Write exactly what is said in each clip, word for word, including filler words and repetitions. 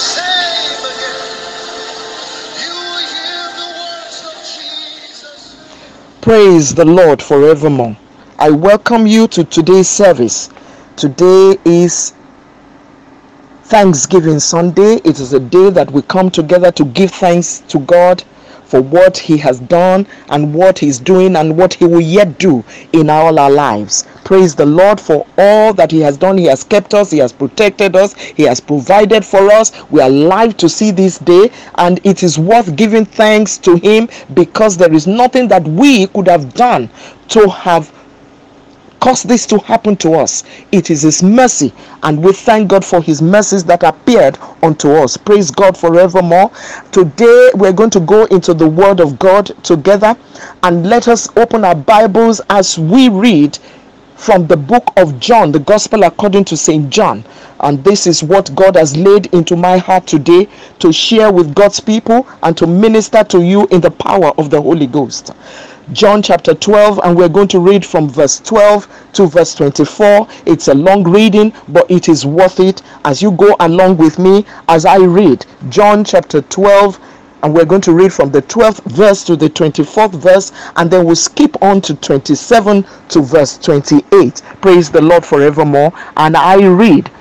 same again. You will hear the words of Jesus. Praise the Lord forevermore. I welcome you to today's service. Today is Thanksgiving Sunday. It is a day that we come together to give thanks to God for what He has done and what He's doing and what He will yet do in all our lives. Praise the Lord for all that He has done. He has kept us, He has protected us, He has provided for us. We are alive to see this day, and it is worth giving thanks to Him because there is nothing that we could have done to have cause this to happen to us. It is His mercy, and we thank God for His mercies that appeared unto us. Praise God forevermore. Today we're going to go into the Word of God together, and let us open our Bibles as we read from the book of John, the Gospel according to Saint John. And this is what God has laid into my heart today to share with God's people and to minister to you in the power of the Holy Ghost. John chapter twelve, and we're going to read from verse twelve to verse twenty-four. It's a long reading, but it is worth it as you go along with me as I read John chapter twelve, and we're going to read from the twelfth verse to the twenty-fourth verse, and then we'll skip on to twenty-seven to verse twenty-eight. Praise the Lord forevermore. And I read,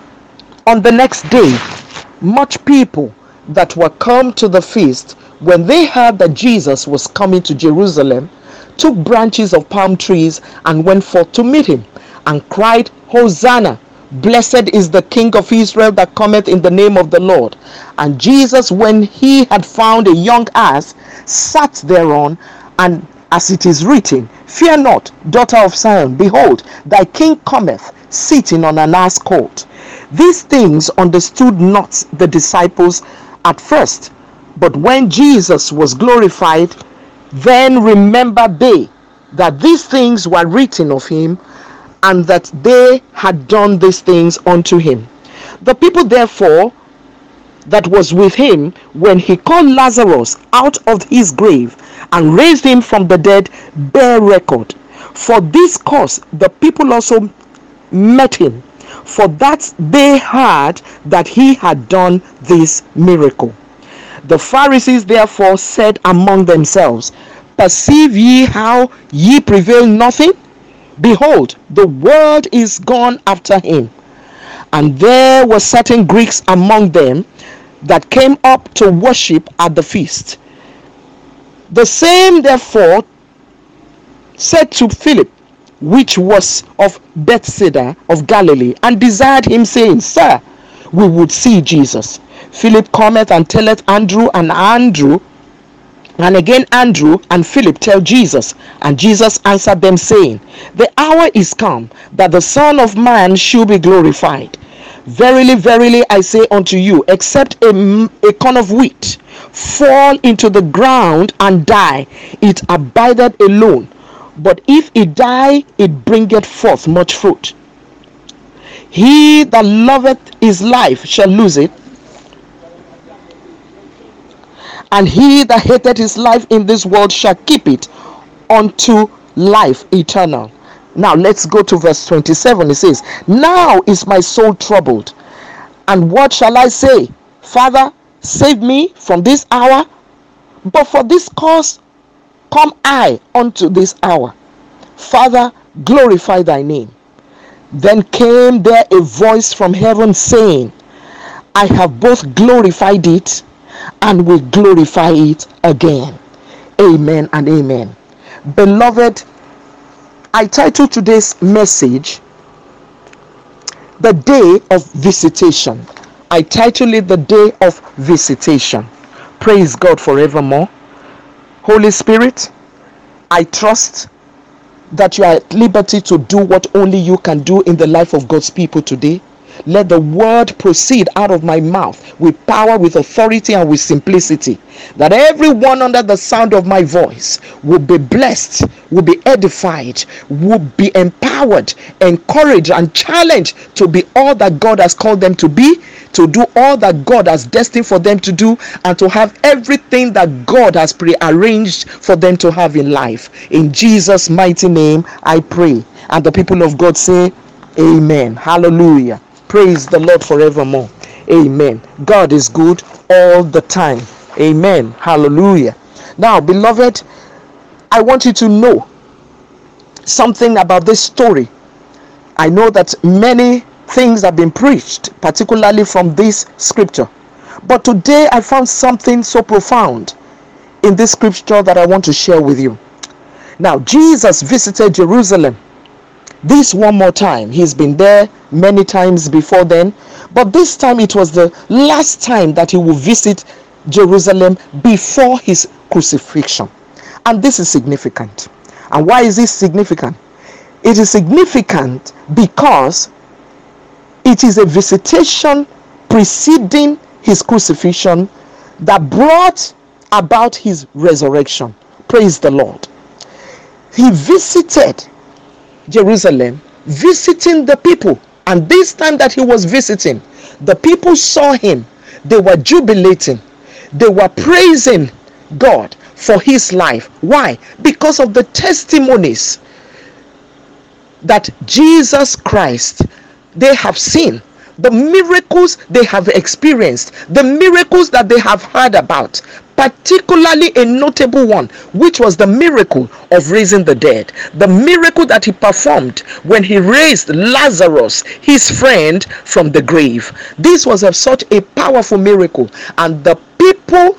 on the next day, much people that were come to the feast, when they heard that Jesus was coming to Jerusalem, took branches of palm trees and went forth to meet him, and cried, Hosanna! Blessed is the King of Israel that cometh in the name of the Lord. And Jesus, when he had found a young ass, sat thereon, and as it is written, Fear not, daughter of Zion, behold, thy king cometh, sitting on an ass colt. These things understood not the disciples at first. But when Jesus was glorified, then remembered they that these things were written of him, and that they had done these things unto him. The people therefore that was with him, when he called Lazarus out of his grave and raised him from the dead, bear record. For this cause the people also met him, for that they heard that he had done this miracle. The Pharisees therefore said among themselves, Perceive ye how ye prevail nothing? Behold, the world is gone after him. And there were certain Greeks among them that came up to worship at the feast. The same therefore said to Philip, which was of Bethsaida of Galilee, and desired him, saying, Sir, we would see Jesus. Philip cometh and telleth Andrew, and Andrew, and again Andrew and Philip tell Jesus. And Jesus answered them, saying, The hour is come that the Son of Man should be glorified. Verily, verily, I say unto you, except a, a corn of wheat fall into the ground and die, it abideth alone. But if it die, it bringeth forth much fruit. He that loveth his life shall lose it, and he that hateth his life in this world shall keep it unto life eternal. Now let's go to verse twenty-seven. It says, Now is my soul troubled, and what shall I say? Father, save me from this hour. But for this cause come I unto this hour. Father, glorify thy name. Then came there a voice from heaven, saying, I have both glorified it, and will glorify it again. Amen and amen. Beloved, I title today's message, The Day of Visitation. I title it The Day of Visitation. Praise God forevermore. Holy Spirit, I trust that you are at liberty to do what only you can do in the life of God's people today. Let the word proceed out of my mouth with power, with authority, and with simplicity, that everyone under the sound of my voice will be blessed, will be edified, will be empowered, encouraged, and challenged to be all that God has called them to be, to do all that God has destined for them to do, and to have everything that God has prearranged for them to have in life. In Jesus' mighty name I pray. And the people of God say, Amen. Hallelujah. Praise the Lord forevermore. Amen. God is good all the time. Amen. Hallelujah. Now, beloved, I want you to know something about this story. I know that many things have been preached, particularly from this scripture. But today I found something so profound in this scripture that I want to share with you. Now, Jesus visited Jerusalem this one more time. He's been there many times before then, but this time it was the last time that he will visit Jerusalem before his crucifixion. And this is significant. And why is this significant? It is significant because it is a visitation preceding his crucifixion that brought about his resurrection. Praise the Lord. He visited Jerusalem, visiting the people. And this time that he was visiting, the people saw him. They were jubilating. They were praising God for his life. Why? Because of the testimonies that Jesus Christ they have seen, the miracles they have experienced, the miracles that they have heard about, particularly a notable one, which was the miracle of raising the dead, the miracle that he performed when he raised Lazarus, his friend, from the grave. This was a, such a powerful miracle, and the people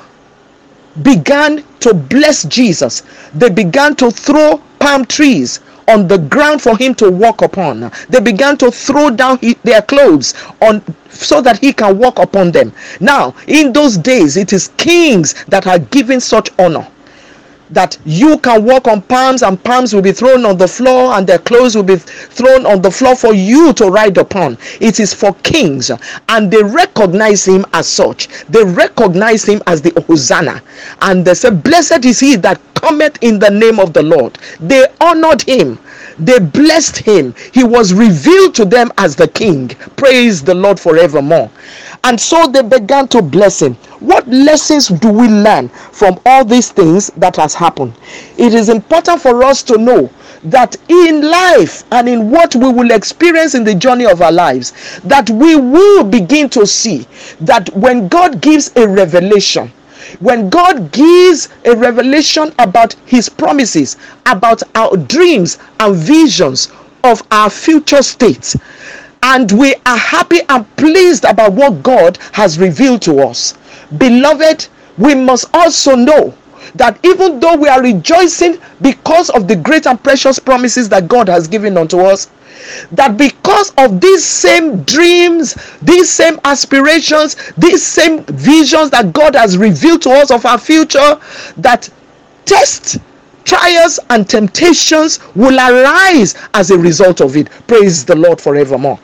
began to bless Jesus. They began to throw palm trees on the ground for him to walk upon. They began to throw down his, their clothes on so that he can walk upon them. Now, in those days, it is kings that are given such honor, that you can walk on palms, and palms will be thrown on the floor, and their clothes will be thrown on the floor for you to ride upon. It is for kings, and they recognize him as such. They recognize him as the Hosanna, and they say, blessed is he that cometh in the name of the Lord. They honored him. They blessed him. He was revealed to them as the king. Praise the Lord forevermore. And so they began to bless him. What lessons do we learn from all these things that has happened? It is important for us to know that in life and in what we will experience in the journey of our lives, that we will begin to see that when God gives a revelation, when God gives a revelation about his promises, about our dreams and visions of our future state, and we are happy and pleased about what God has revealed to us, beloved, we must also know that even though we are rejoicing because of the great and precious promises that God has given unto us, that because of these same dreams, these same aspirations, these same visions that God has revealed to us of our future, that tests, trials and temptations will arise as a result of it. Praise the Lord forevermore.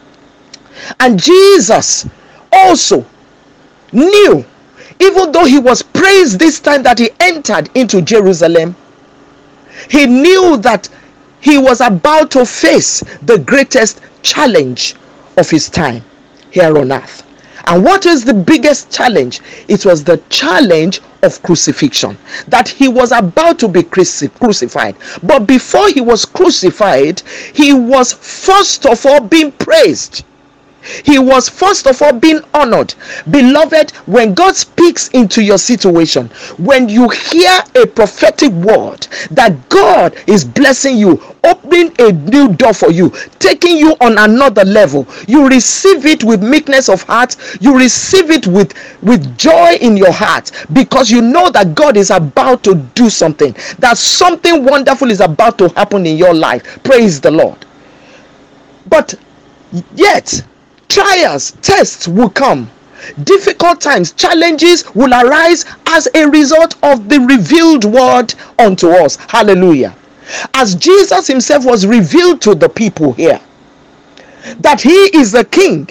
And Jesus also knew, even though he was praised this time that he entered into Jerusalem, he knew that he was about to face the greatest challenge of his time here on earth. And what is the biggest challenge? It was the challenge of crucifixion, that he was about to be cruci- crucified. But before he was crucified, he was first of all being praised. He was first of all being honored. Beloved, when God speaks into your situation, when you hear a prophetic word that God is blessing you, opening a new door for you, taking you on another level, you receive it with meekness of heart, you receive it with, with joy in your heart, because you know that God is about to do something, that something wonderful is about to happen in your life. Praise the Lord. But yet, trials, tests will come. Difficult times, challenges will arise as a result of the revealed word unto us. Hallelujah. As Jesus himself was revealed to the people here, that he is the king,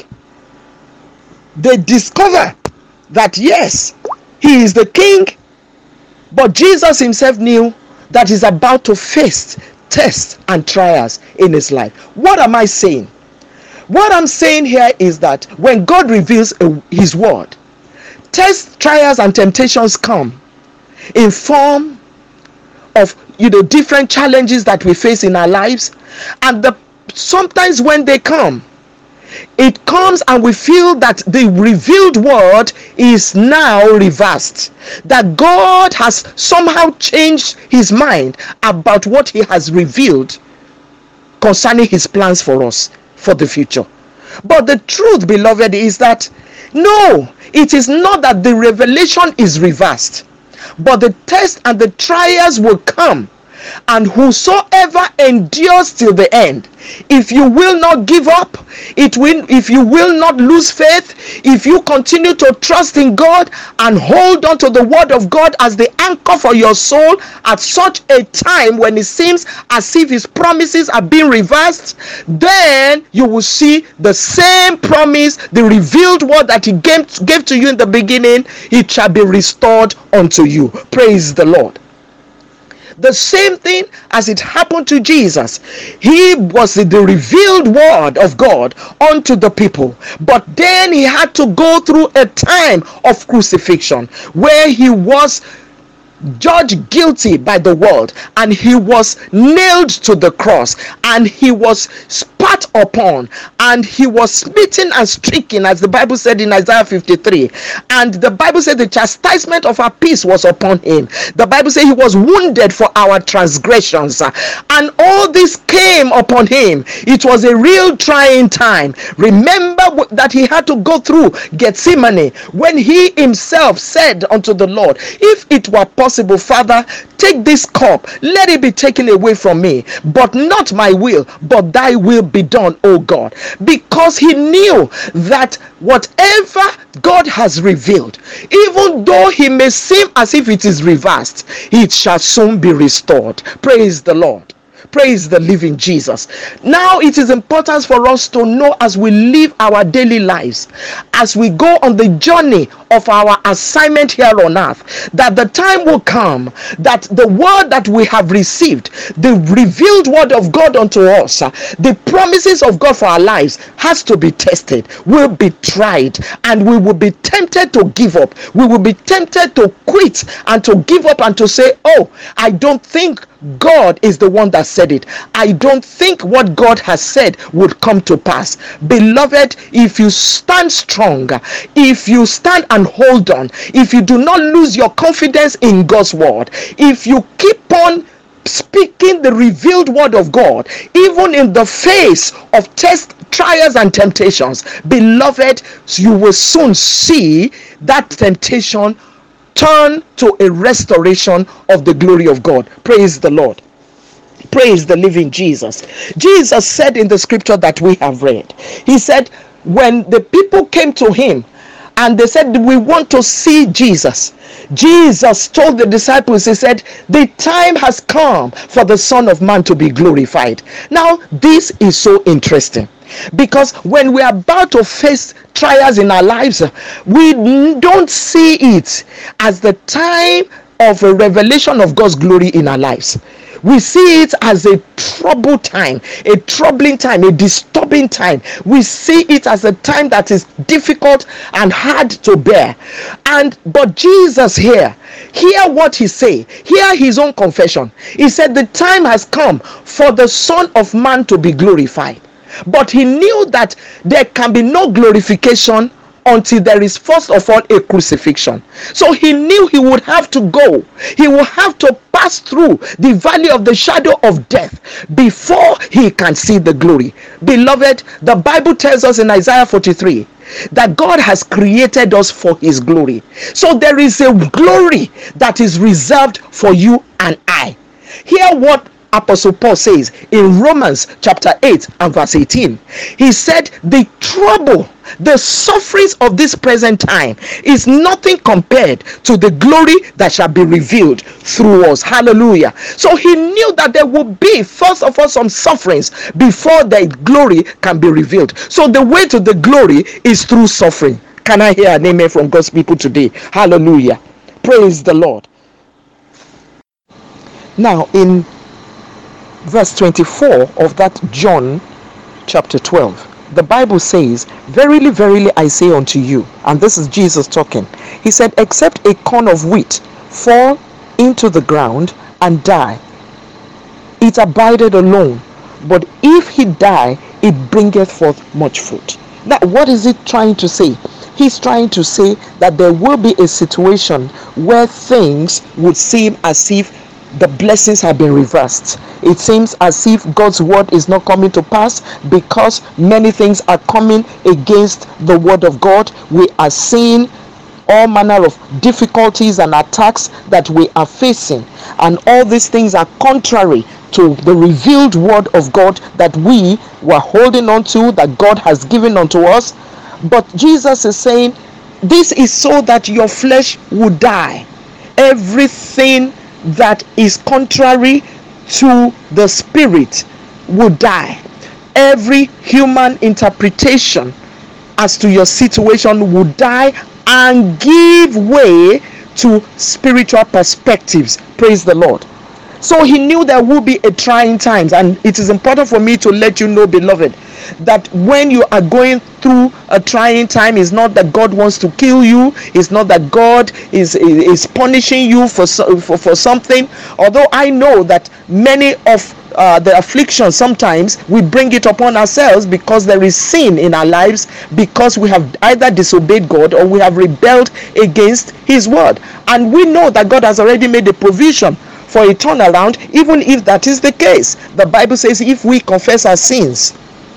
they discover that yes, he is the king, but Jesus himself knew that he's about to face tests and trials in his life. What am I saying? What I'm saying here is that when God reveals a, his word, tests, trials, and temptations come in form of, you know, different challenges that we face in our lives. And the sometimes when they come, it comes and we feel that the revealed word is now reversed, that God has somehow changed his mind about what he has revealed concerning his plans for us for the future. But the truth, beloved, is that no, it is not that the revelation is reversed, but the test and the trials will come, and whosoever endures till the end, if you will not give up, it will, if you will not lose faith, if you continue to trust in God and hold on to the word of God as the anchor for your soul at such a time when it seems as if his promises are being reversed, then you will see the same promise, the revealed word that he gave, gave to you in the beginning, it shall be restored unto you. Praise the Lord. The same thing as it happened to Jesus. He was the revealed word of God unto the people, but then he had to go through a time of crucifixion where he was judged guilty by the world, and he was nailed to the cross, and he was spat upon, and he was smitten and stricken, as the Bible said in Isaiah fifty-three. And the Bible said the chastisement of our peace was upon him. The Bible said he was wounded for our transgressions, and all this came upon him. It was a real trying time. Remember that he had to go through Gethsemane when he himself said unto the Lord, if it were possible, Father, take this cup, let it be taken away from me, but not my will, but thy will be done, O God. Because he knew that whatever God has revealed, even though he may seem as if it is reversed, it shall soon be restored. Praise the Lord. Praise the living Jesus. Now it is important for us to know, as we live our daily lives, as we go on the journey of our assignment here on earth, that the time will come that the word that we have received, the revealed word of God unto us, the promises of God for our lives, has to be tested, will be tried, and we will be tempted to give up. We will be tempted to quit and to give up and to say, oh, I don't think God is the one that said it. I don't think what God has said would come to pass. Beloved, if you stand strong, if you stand and hold on, if you do not lose your confidence in God's word, if you keep on speaking the revealed word of God, even in the face of tests, trials, and temptations, beloved, you will soon see that temptation turn to a restoration of the glory of God. Praise the Lord. Praise the living Jesus. Jesus said in the scripture that we have read, he said, when the people came to him and they said, we want to see Jesus, Jesus told the disciples, he said, the time has come for the Son of Man to be glorified. Now, this is so interesting, because when we are about to face trials in our lives, we don't see it as the time of a revelation of God's glory in our lives. We see it as a troubled time, a troubling time, a disturbing time. We see it as a time that is difficult and hard to bear. And but Jesus here, hear what he say, hear his own confession. He said the time has come for the Son of Man to be glorified. But he knew that there can be no glorification until there is first of all a crucifixion. So he knew he would have to go. He will have to pass through the valley of the shadow of death before he can see the glory. Beloved, the Bible tells us in Isaiah forty-three that God has created us for his glory. So there is a glory that is reserved for you and I. Hear what Apostle Paul says in Romans chapter eight and verse eighteen. He said, the trouble, the sufferings of this present time is nothing compared to the glory that shall be revealed through us. Hallelujah. So he knew that there would be first of all some sufferings before the glory can be revealed. So the way to the glory is through suffering. Can I hear an amen from God's people today? Hallelujah. Praise the Lord. Now in verse twenty-four of that John chapter twelve, the Bible says, verily, verily, I say unto you, and this is Jesus talking, he said, except a corn of wheat fall into the ground and die, it abideth alone, but if he die, it bringeth forth much fruit. Now, what is it trying to say? He's trying to say that there will be a situation where things would seem as if the blessings have been reversed. It seems as if God's word is not coming to pass because many things are coming against the word of God. We are seeing all manner of difficulties and attacks that we are facing, and all these things are contrary to the revealed word of God that we were holding on to, that God has given unto us. But Jesus is saying this is so that your flesh would die. Everything that is contrary to the spirit would die. Every human interpretation as to your situation would die and give way to spiritual perspectives. Praise the Lord. So he knew there would be a trying times, and it is important for me to let you know, beloved, that when you are going through a trying time, it's not that God wants to kill you, it's not that God is is punishing you for for, for something. Although I know that many of uh, the afflictions, sometimes we bring it upon ourselves because there is sin in our lives, because we have either disobeyed God or we have rebelled against his word, and we know that God has already made a provision for a turnaround. Even if that is the case, the Bible says if we confess our sins,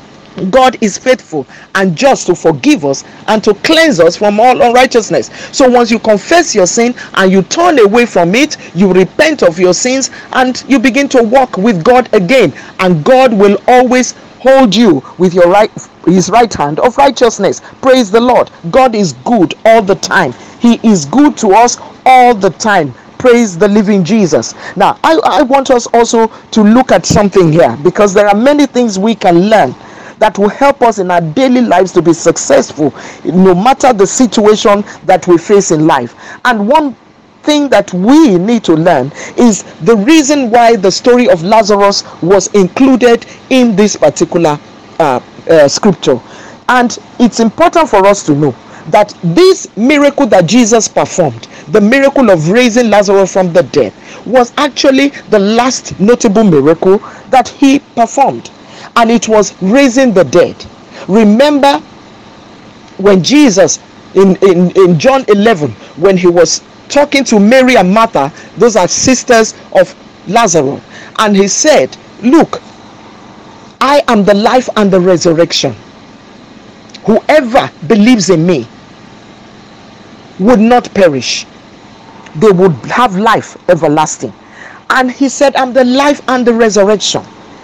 God is faithful and just to forgive us and to cleanse us from all unrighteousness. So once you confess your sin and you turn away from it, you repent of your sins and you begin to walk with God again, and God will always hold you with your right his right hand of righteousness. Praise the Lord. God is good all the time. He is good to us all the time. Praise the living Jesus. Now I, I want us also to look at something here, because there are many things we can learn that will help us in our daily lives to be successful no matter the situation that we face in life. And one thing that we need to learn is the reason why the story of Lazarus was included in this particular uh, uh, scripture. And it's important for us to know that this miracle that Jesus performed, the miracle of raising Lazarus from the dead, was actually the last notable miracle that he performed. And it was raising the dead. Remember when Jesus in, in, in John eleven, when he was talking to Mary and Martha, those are sisters of Lazarus, and he said, look, I am the life and the resurrection. Whoever believes in me would not perish. They would have life everlasting. And he said, I'm the life and the resurrection.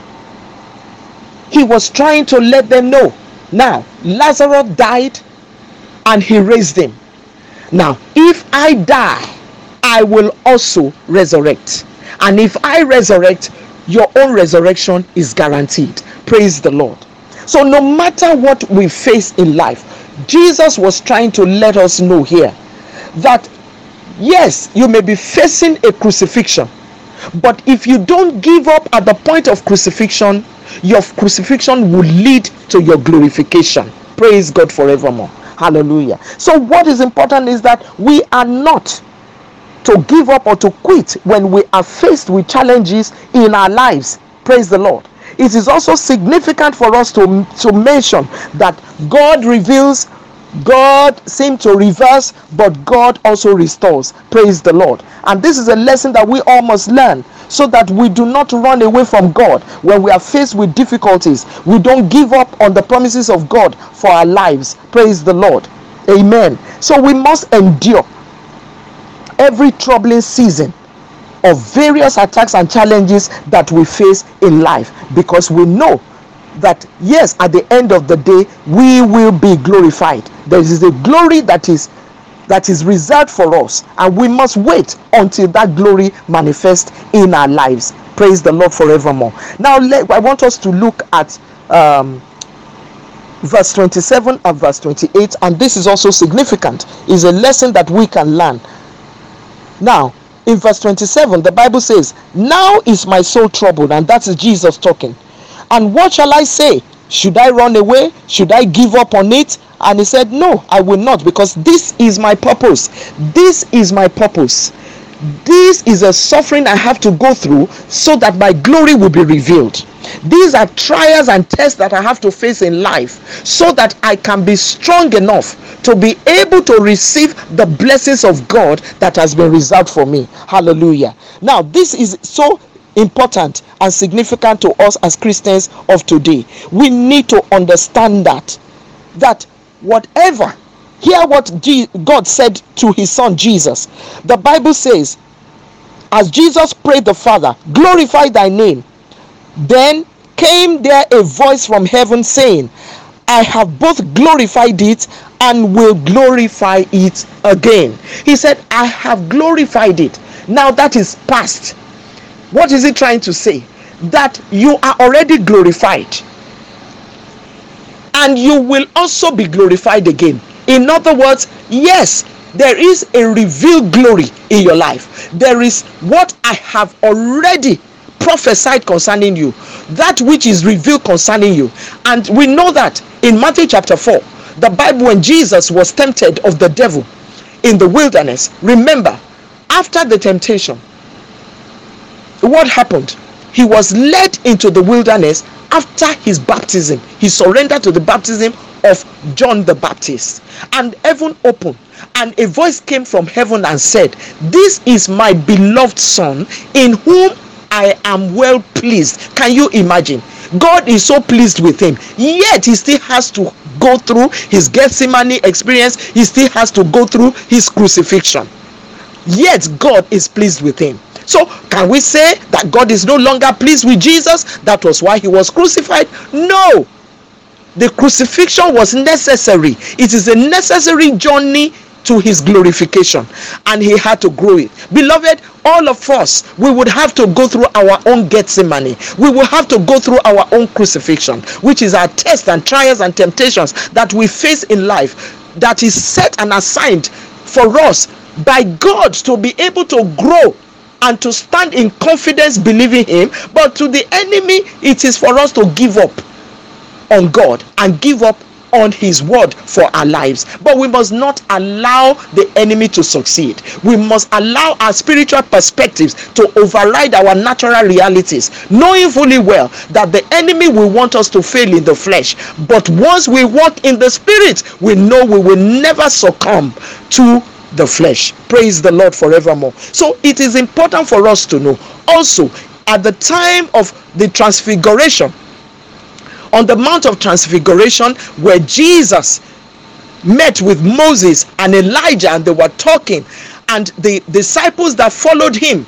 He was trying to let them know, now Lazarus died and he raised him. Now if I die, I will also resurrect. And if I resurrect, your own resurrection is guaranteed. Praise the Lord. So no matter what we face in life, Jesus was trying to let us know here that yes, you may be facing a crucifixion, but if you don't give up at the point of crucifixion, your crucifixion will lead to your glorification. Praise God forevermore. Hallelujah. So what is important is that we are not to give up or to quit when we are faced with challenges in our lives. Praise the Lord. It is also significant for us to, to mention that God reveals, God seems to reverse, but God also restores. Praise the Lord. And this is a lesson that we all must learn, so that we do not run away from God when we are faced with difficulties. We don't give up on the promises of God for our lives. Praise the Lord. Amen. So we must endure every troubling season of various attacks and challenges that we face in life, because we know that yes, at the end of the day we will be glorified. There is a glory that is that is reserved for us, and we must wait until that glory manifests in our lives. Praise the Lord forevermore. Now let, I want us to look at um, verse twenty-seven and verse twenty-eight, and this is also significant. Is a lesson that we can learn. Now in verse twenty-seven, the Bible says, now is my soul troubled, and that is Jesus talking. And what shall I say? Should I run away? Should I give up on it? And he said, no, I will not, because this is my purpose. This is my purpose. This is a suffering I have to go through so that my glory will be revealed. These are trials and tests that I have to face in life so that I can be strong enough to be able to receive the blessings of God that has been reserved for me. Hallelujah. Now, this is so important and significant to us as Christians of today. We need to understand that that whatever, hear what God said to his son Jesus. The Bible says, as Jesus prayed the Father, glorify thy name, then came there a voice from heaven saying, I have both glorified it and will glorify it again. He said, I have glorified it. Now that is past. What is he trying to say? That you are already glorified, and you will also be glorified again. In other words, yes, there is a revealed glory in your life. There is what I have already prophesied concerning you, that which is revealed concerning you. And we know that in Matthew chapter four, the Bible, when Jesus was tempted of the devil in the wilderness, remember, after the temptation, what happened? He was led into the wilderness after his baptism. He surrendered to the baptism of John the Baptist, and heaven opened, and a voice came from heaven and said, this is my beloved son in whom I am well pleased. Can you imagine? God is so pleased with him, yet he still has to go through his Gethsemane experience. He still has to go through his crucifixion, yet God is pleased with him. So can we say that God is no longer pleased with Jesus? That was why he was crucified? No. The crucifixion was necessary. It is a necessary journey to his glorification, and he had to grow it. Beloved, all of us, we would have to go through our own Gethsemane. We will have to go through our own crucifixion, which is our tests and trials and temptations that we face in life, that is set and assigned for us by God to be able to grow and to stand in confidence believing him. But to the enemy, it is for us to give up on God and give up on his word for our lives. But we must not allow the enemy to succeed. We must allow our spiritual perspectives to override our natural realities, knowing fully well that the enemy will want us to fail in the flesh. But once we walk in the spirit, we know we will never succumb to the flesh. Praise the Lord forevermore. So it is important for us to know also, at the time of the transfiguration, on the Mount of Transfiguration, where Jesus met with Moses and Elijah, and they were talking, and the disciples that followed him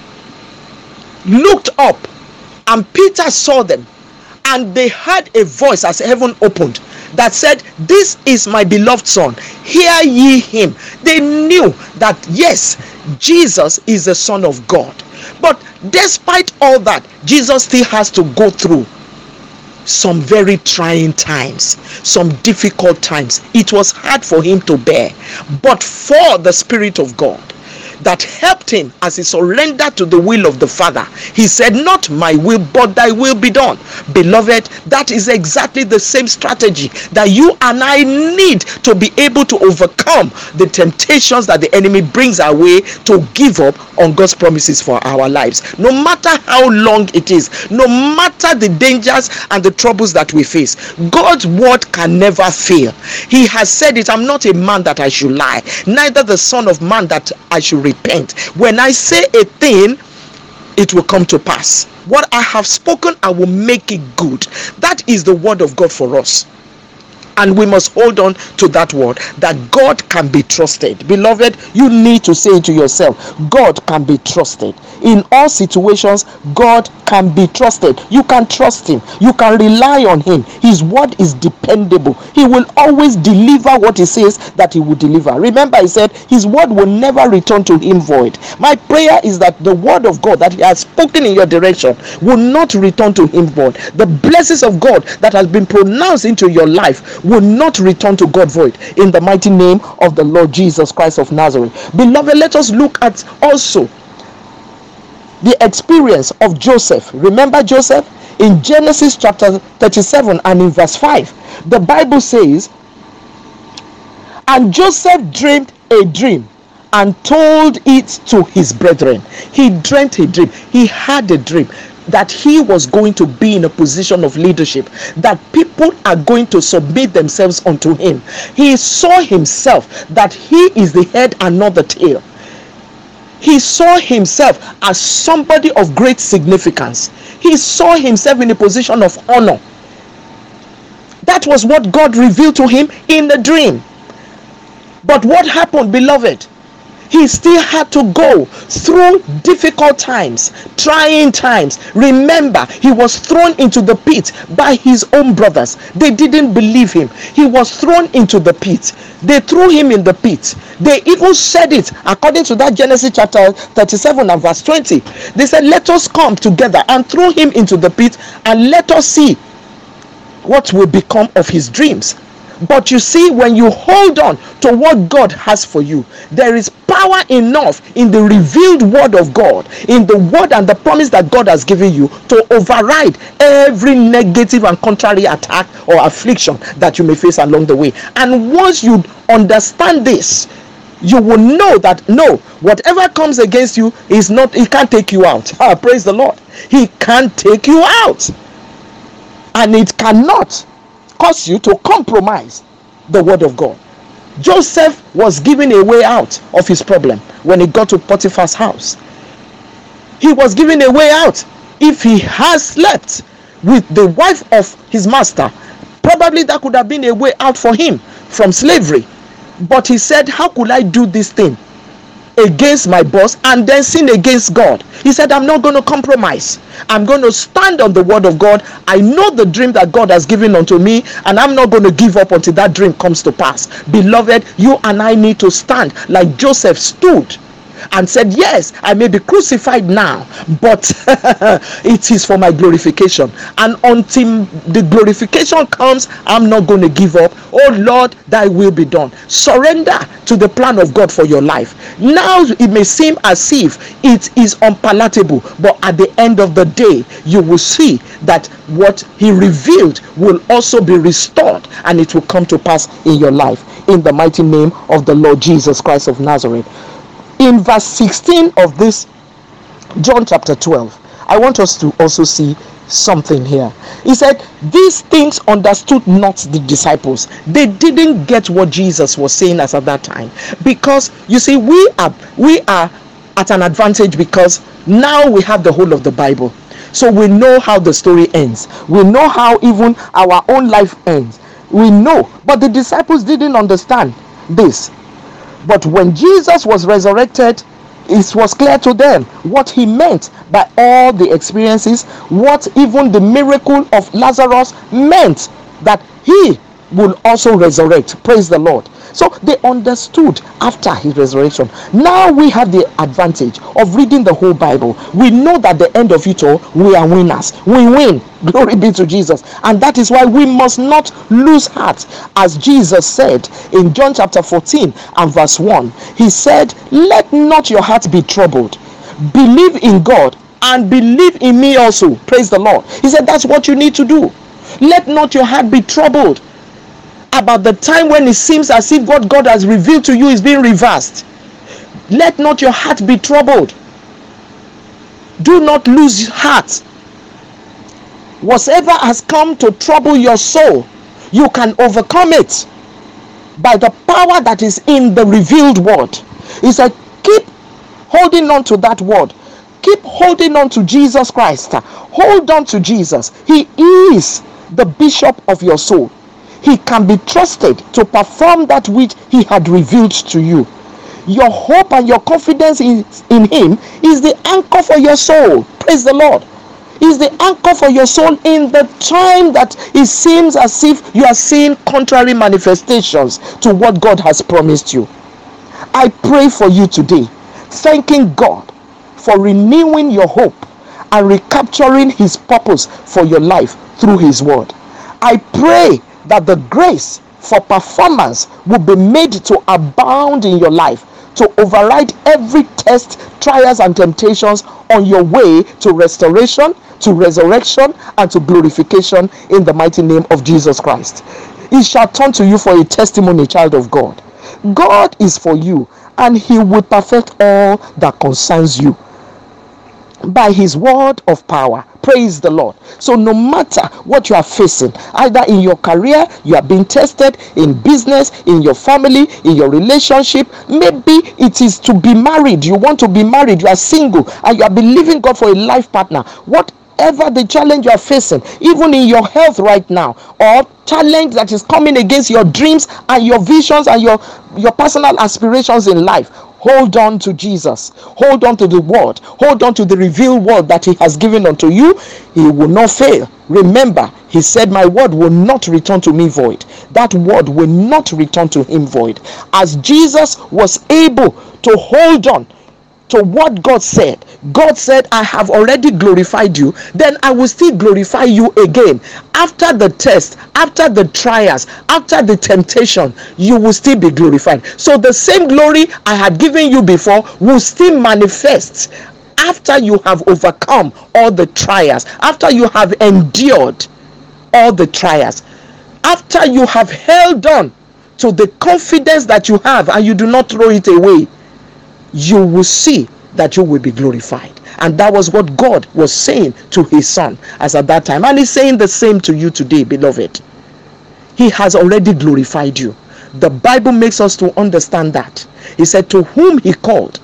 looked up, and Peter saw them, and they heard a voice as heaven opened that said, this is my beloved son, hear ye him. They knew that yes, Jesus is the Son of God. But despite all that, Jesus still has to go through some very trying times, some difficult times. It was hard for him to bear, but for the Spirit of God that helped him as he surrendered to the will of the Father, he said, not my will but thy will be done. Beloved, that is exactly the same strategy that you and I need to be able to overcome the temptations that the enemy brings our way to give up on God's promises for our lives. No matter how long it is, no matter the dangers and the troubles that we face, God's word can never fail. He has said it, I'm not a man that I should lie, neither the son of man that I should repent. When I say a thing, it will come to pass. What I have spoken, I will make it good. That is the word of God for us. And we must hold on to that word, that God can be trusted. Beloved, you need to say it to yourself, God can be trusted. In all situations, God can be trusted. You can trust him. You can rely on him. His word is dependable. He will always deliver what he says that he will deliver. Remember, he said his word will never return to him void. My prayer is that the word of God that he has spoken in your direction will not return to him void. The blessings of God that has been pronounced into your life will not return to God void, in the mighty name of the Lord Jesus Christ of Nazareth. Beloved, let us look at also the experience of Joseph. Remember Joseph in Genesis chapter thirty-seven and in verse five. The Bible says, and Joseph dreamed a dream and told it to his brethren. He dreamt a dream. He had a dream that he was going to be in a position of leadership, that people are going to submit themselves unto him. He saw himself that he is the head and not the tail. He saw himself as somebody of great significance. He saw himself in a position of honor. That was what God revealed to him in the dream. But what happened, beloved? He still had to go through difficult times, trying times. Remember, he was thrown into the pit by his own brothers. They didn't believe him. He was thrown into the pit. They threw him in the pit. They even said it according to that Genesis chapter thirty-seven and verse twenty. They said, let us come together and throw him into the pit, and let us see what will become of his dreams. But you see, when you hold on to what God has for you, there is power enough in the revealed word of God, in the word and the promise that God has given you, to override every negative and contrary attack or affliction that you may face along the way. And once you understand this, you will know that no, whatever comes against you is not, he can't take you out. Ah, praise the Lord. He can't take you out. And it cannot cause you to compromise the word of God. Joseph was given a way out of his problem when he got to Potiphar's house. He was given a way out. If he has slept with the wife of his master, probably that could have been a way out for him from slavery. But he said, how could I do this thing against my boss and then sin against God? He said, I'm not going to compromise. I'm going to stand on the word of God. I know the dream that God has given unto me, and I'm not going to give up until that dream comes to pass. Beloved, you and I need to stand like Joseph stood and said, yes, I may be crucified now, but it is for my glorification. And until the glorification comes, I'm not going to give up. Oh Lord, thy will be done. Surrender to the plan of God for your life. Now it may seem as if it is unpalatable, but at the end of the day, you will see that what he revealed will also be restored, and it will come to pass in your life, in the mighty name of the Lord Jesus Christ of Nazareth. In verse sixteen of this John chapter twelve, I want us to also see something here. He said, these things understood not the disciples. They didn't get what Jesus was saying as at that time, because you see, we are we are at an advantage because now we have the whole of the Bible. So we know how the story ends. We know how even our own life ends. We know, but the disciples didn't understand this. But when Jesus was resurrected, it was clear to them what he meant by all the experiences, what even the miracle of Lazarus meant, that he will also resurrect. Praise the Lord. So they understood after his resurrection. Now we have the advantage of reading the whole Bible. We know that the end of it all, we are winners. We win. Glory be to Jesus. And that is why we must not lose heart. As Jesus said in John chapter fourteen and verse one, he said, let not your heart be troubled. Believe in God and believe in me also. Praise the Lord. He said that's what you need to do. Let not your heart be troubled about the time when it seems as if what God has revealed to you is being reversed. Let not your heart be troubled. Do not lose heart. Whatever has come to trouble your soul, you can overcome it by the power that is in the revealed word. He said, keep holding on to that word. Keep holding on to Jesus Christ. Hold on to Jesus. He is the bishop of your soul. He can be trusted to perform that which he had revealed to you. Your hope and your confidence in, in him is the anchor for your soul. Praise the Lord. Is the anchor for your soul in the time that it seems as if you are seeing contrary manifestations to what God has promised you. I pray for you today, thanking God for renewing your hope and recapturing his purpose for your life through his word. I pray that the grace for performance will be made to abound in your life, to override every test, trials, and temptations on your way to restoration, to resurrection, and to glorification in the mighty name of Jesus Christ. It shall turn to you for a testimony, child of God. God is for you, and he will perfect all that concerns you by his word of power. Praise the Lord. So no matter what you are facing, either in your career, you are being tested, in business, in your family, in your relationship, maybe it is to be married. You want to be married, you are single, and you are believing God for a life partner. Whatever the challenge you are facing, even in your health right now, or challenge that is coming against your dreams and your visions and your your personal aspirations in life, hold on to Jesus. Hold on to the word. Hold on to the revealed word that he has given unto you. He will not fail. Remember, he said, my word will not return to me void. That word will not return to him void. As Jesus was able to hold on to what God said. God said, I have already glorified you, then I will still glorify you again. After the test, after the trials, after the temptation, you will still be glorified. So the same glory I had given you before will still manifest after you have overcome all the trials, after you have endured all the trials, after you have held on to the confidence that you have and you do not throw it away. You will see that you will be glorified. And that was what God was saying to his son as at that time. And he's saying the same to you today, beloved. He has already glorified you. The Bible makes us to understand that. He said, to whom he called,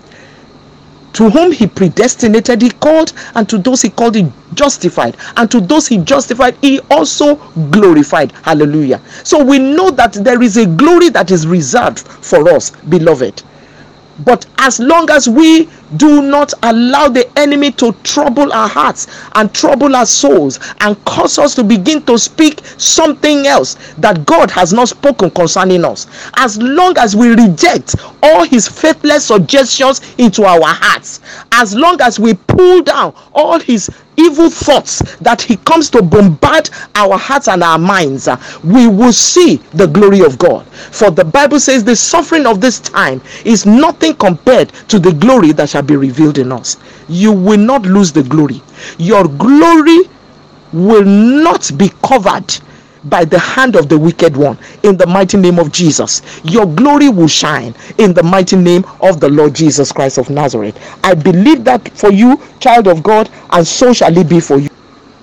to whom he predestinated, he called, and to those he called, he justified, and to those he justified, he also glorified. Hallelujah. So we know that there is a glory that is reserved for us, beloved. But as long as we do not allow the enemy to trouble our hearts and trouble our souls and cause us to begin to speak something else that God has not spoken concerning us, as long as we reject all his faithless suggestions into our hearts, as long as we pull down all his evil thoughts that he comes to bombard our hearts and our minds, uh, we will see the glory of God. For the Bible says the suffering of this time is nothing compared to the glory that shall be revealed in us. You will not lose the glory. Your glory will not be covered by the hand of the wicked one, in the mighty name of Jesus. Your glory will shine in the mighty name of the Lord Jesus Christ of Nazareth. I believe that for you, child of God, and so shall it be for you.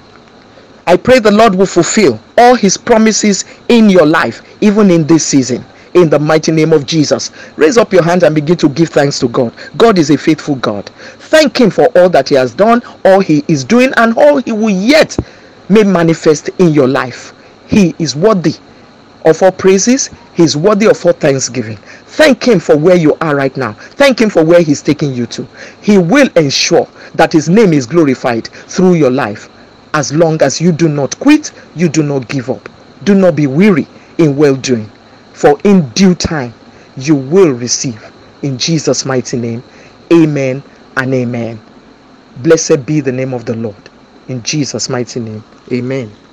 I pray the Lord will fulfill all his promises in your life, even in this season, in the mighty name of Jesus. Raise up your hand and begin to give thanks to God. God is a faithful God. Thank him for all that he has done, all he is doing, and all he will yet may manifest in your life. He is worthy of all praises. He is worthy of all thanksgiving. Thank him for where you are right now. Thank him for where he's taking you to. He will ensure that his name is glorified through your life, as long as you do not quit, you do not give up. Do not be weary in well-doing, for in due time you will receive. In Jesus' mighty name, amen and amen. Blessed be the name of the Lord. In Jesus' mighty name, amen.